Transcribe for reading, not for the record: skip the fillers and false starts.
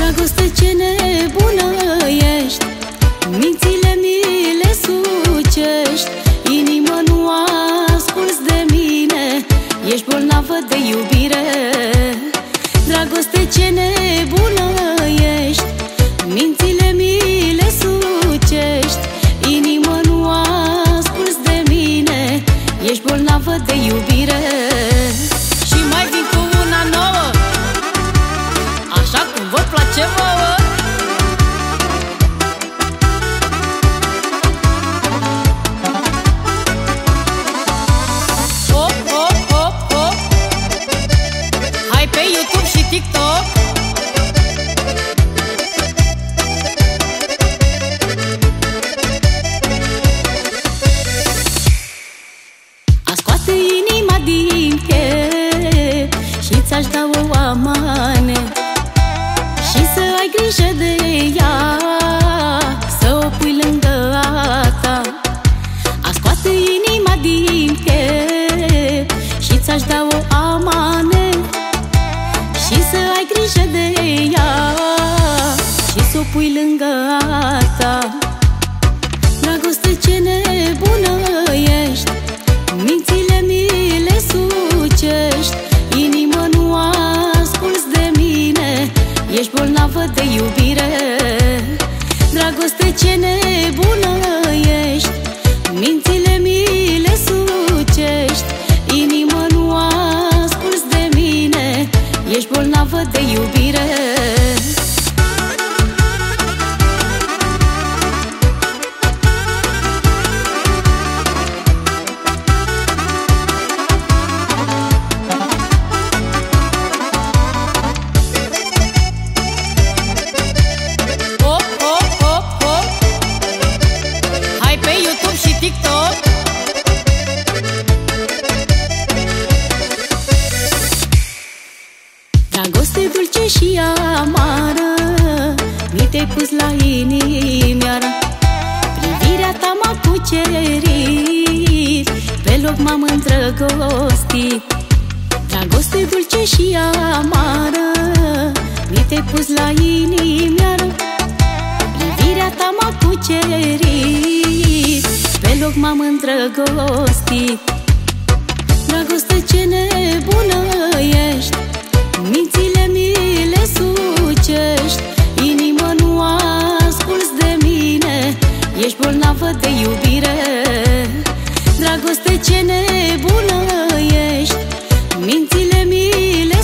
Dragoste, ce nebună ești, mințile mi le sucești. Inima, nu asculți de mine, ești bolnavă de iubire. Dragoste, ce nebună ești, mințile mi le sucești. Inima, nu asculți de mine, ești bolnavă de iubire. Și mai vin cu una nouă, așa cum vă place vouă. Hop, hop, hop, hop, hai pe YouTube și TikTok. A scoate inima din piept și ți-aș da o amane, și să ai grijă de ea, să o pui lângă a ta. A scoate inima din piept și ți-aș da o amane, și să ai grijă de ea, și să o pui lângă a ta. Dragoste, ce nebună ești, mințile mi le sucești. Inima, nu asculți de mine, ești bolnavă de iubire. Dragoste, ce nebună ești, mințile mi le sucești. Inima, nu asculți de mine, ești bolnavă de iubire. TikTok. Dragoste dulce și amară, mi te-ai pus la inimioară. Privirea ta m-a cucerit, pe loc m-am îndrăgostit. Dragoste dulce și amară, mi te-ai pus la inimioară. Privirea ta m-a cucerit, pe loc m-am îndrăgostit. Dragoste, ce nebună ești, mințile mi le sucești. Inima, nu asculți de mine, ești bolnavă de iubire. Dragoste, ce nebună ești, mințile mi le